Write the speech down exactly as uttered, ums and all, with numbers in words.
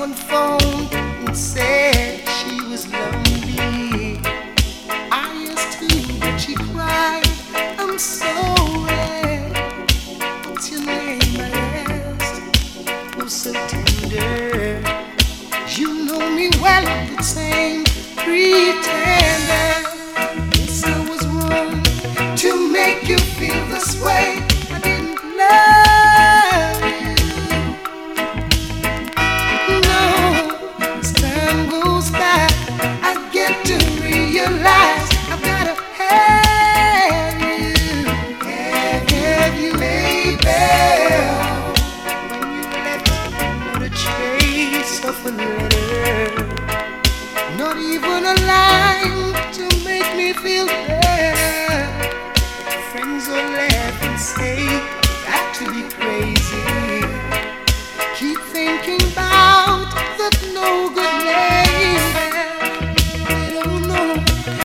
someone phoned and said she was lonely. I asked who, but she cried, I'm sorry. What's your name? I asked. Oh, so tender. You know me well, I'm the same pretender. Yes, I was wrong to make you feel this way. I didn't love you. No, as time goes by, I get to realize I've gotta have you, have, have you, baby. When you left, not a trace of a letter, not even a line to make me feel better. Friends will laugh and say, got to be crazy. Keep thinking about